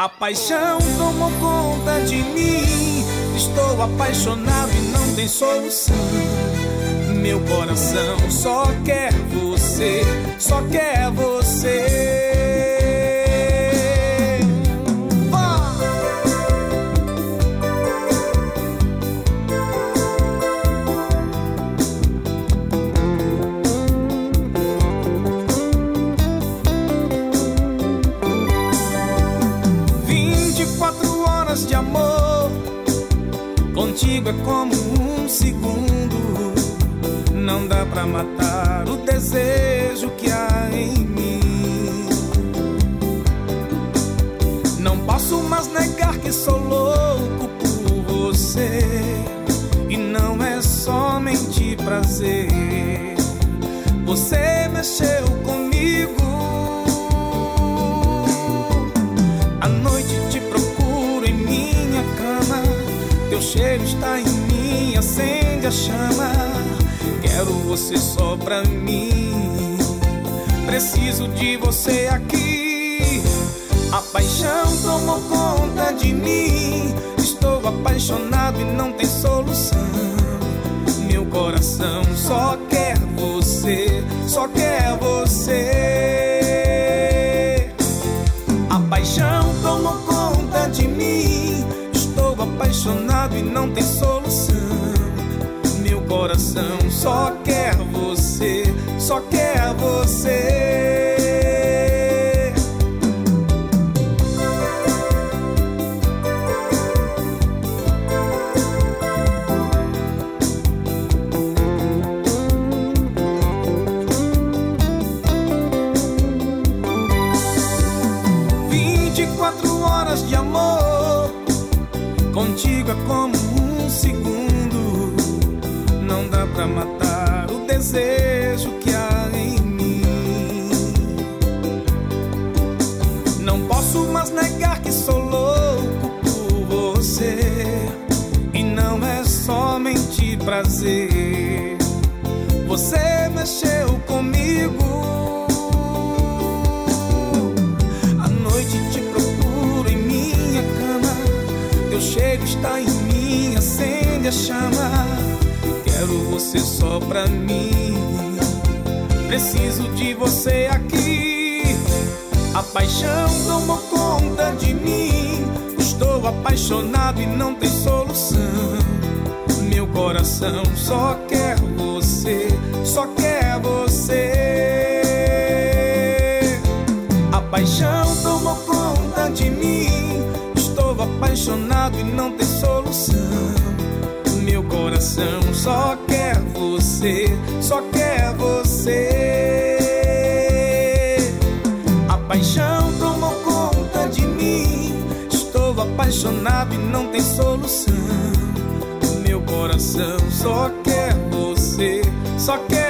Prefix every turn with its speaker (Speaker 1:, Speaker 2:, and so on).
Speaker 1: A paixão tomou conta de mim. Estou apaixonado e não tem solução. Meu coração só quer você, só quer você. 24 horas de amor, contigo é como um segundo. Não dá pra matar o desejo que há em mim. Não posso mais negar que sou louco por você. E não é somente prazer. Você mexeu comigo. À noite te procuro em minha cama. Teu cheiro está em mim, acende a chama. Quero você só pra mim. Preciso de você aqui. A paixão tomou conta de mim. Estou apaixonado e não tem solução. Meu coração só quer você, só quer você. A paixão tomou conta de mim. Estou apaixonado e não tem solução. Meu coração só quer você, só quer você. De amor, contigo é como um segundo. Não dá pra matar o desejo que há em mim. Não posso mais negar que sou louco por você. E não é somente prazer. Você mexeu comigo. À noite te teu cheiro está em mim, acende a chama. Quero você só pra mim. Preciso de você aqui. A paixão tomou conta de mim. Estou apaixonado e não tem solução. Meu coração só quer você, só quer você. A paixão tomou conta de mim. Estou apaixonado e não tem solução. Meu coração só quer você, só quer você. A paixão tomou conta de mim. Estou apaixonado e não tem solução. Meu coração só quer você, só quer